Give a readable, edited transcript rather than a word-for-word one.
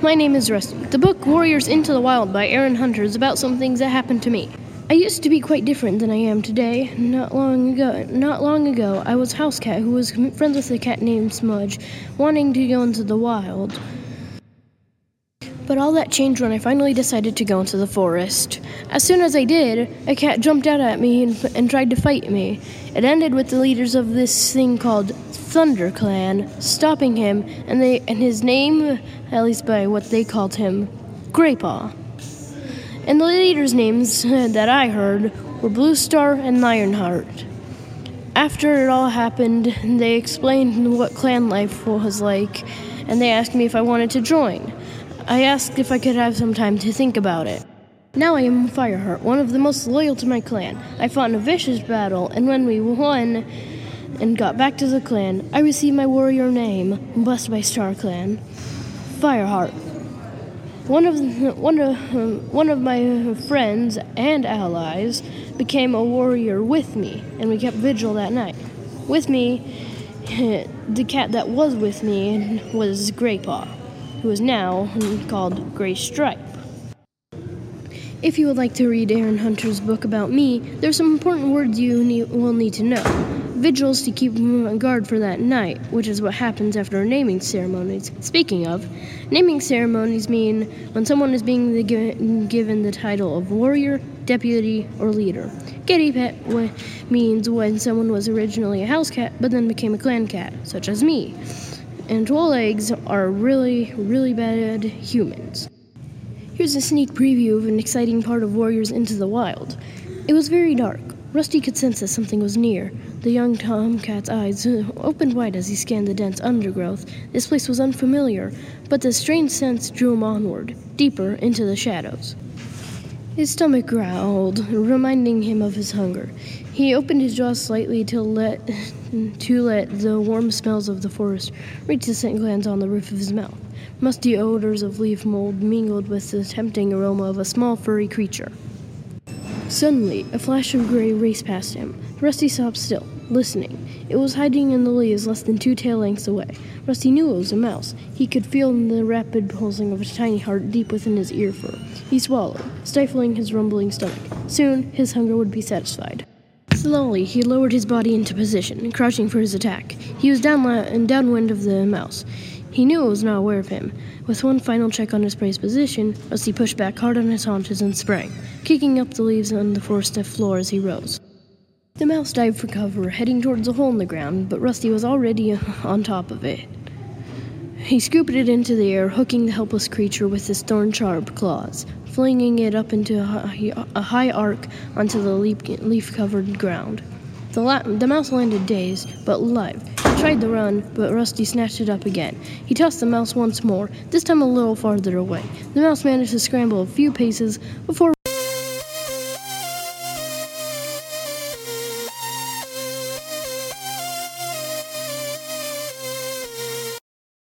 my name is Rusty. The book Warriors Into the Wild by Aaron Hunter is about some things that happened to me. I used to be quite different than I am today. Not long ago, I was a house cat who was friends with a cat named Smudge, wanting to go into the wild. But all that changed when I finally decided to go into the forest. As soon as I did, a cat jumped out at me and tried to fight me. It ended with the leaders of this thing called Thunder Clan stopping him, and his name, at least by what they called him, Greypaw. And the leaders' names that I heard were Blue Star and Ironheart. After it all happened, they explained what clan life was like, and they asked me if I wanted to join. I asked if I could have some time to think about it. Now I am Fireheart, one of the most loyal to my clan. I fought in a vicious battle, and when we won and got back to the clan, I received my warrior name, blessed by Star Clan, Fireheart. One of my friends and allies became a warrior with me, and we kept vigil that night. With me, the cat that was with me was Greypaw, who is now called Grey Stripe. If you would like to read Aaron Hunter's book about me, there are some important words you will need to know. Vigils to keep guard for that night, which is what happens after naming ceremonies. Speaking of, naming ceremonies mean when someone is being given the title of warrior, deputy, or leader. Kitty pet means when someone was originally a house cat but then became a clan cat, such as me. And Twelve Eggs are really, really bad humans. Here's a sneak preview of an exciting part of Warriors Into the Wild. It was very dark. Rusty could sense that something was near. The young tomcat's eyes opened wide as he scanned the dense undergrowth. This place was unfamiliar, but the strange sense drew him onward, deeper into the shadows. His stomach growled, reminding him of his hunger. He opened his jaws slightly to let the warm smells of the forest reach the scent glands on the roof of his mouth. Musty odors of leaf mold mingled with the tempting aroma of a small furry creature. Suddenly, a flash of gray raced past him. Rusty stopped still, listening. It was hiding in the leaves less than 2 tail lengths away. Rusty knew it was a mouse. He could feel the rapid pulsing of a tiny heart deep within his ear fur. He swallowed, stifling his rumbling stomach. Soon, his hunger would be satisfied. Slowly, he lowered his body into position, crouching for his attack. He was downwind of the mouse. He knew it was not aware of him. With one final check on his prey's position, Rusty pushed back hard on his haunches and sprang, kicking up the leaves on the forest floor as he rose. The mouse dived for cover, heading towards a hole in the ground, but Rusty was already on top of it. He scooped it into the air, hooking the helpless creature with his thorn-sharp claws, flinging it up into a high arc onto the leaf-covered ground. The mouse landed dazed, but alive. He tried to run, but Rusty snatched it up again. He tossed the mouse once more, this time a little farther away. The mouse managed to scramble a few paces before